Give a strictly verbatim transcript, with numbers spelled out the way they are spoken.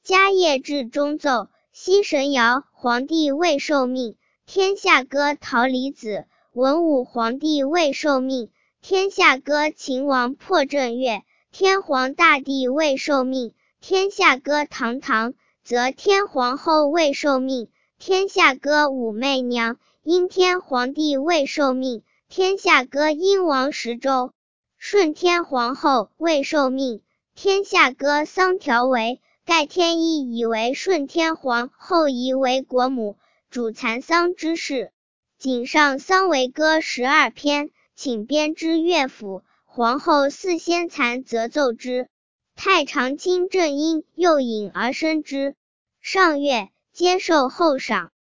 嘉业至中奏，西神尧皇帝未受命，天下歌桃李子。文武皇帝未受命，天下歌秦王破正月。天皇大帝未受命，天下歌堂堂。则天皇后未受命，天下歌武媚娘。因天皇帝未受命，天下歌殷王十周。顺天皇后未受命，天下歌桑条为。盖天意以为顺天皇后宜为国母，主蚕桑之事。谨上桑为歌十二篇，请编之乐府。皇后祀先蚕则奏之。太常卿正因诱引而生之。上乐，皆受后赏。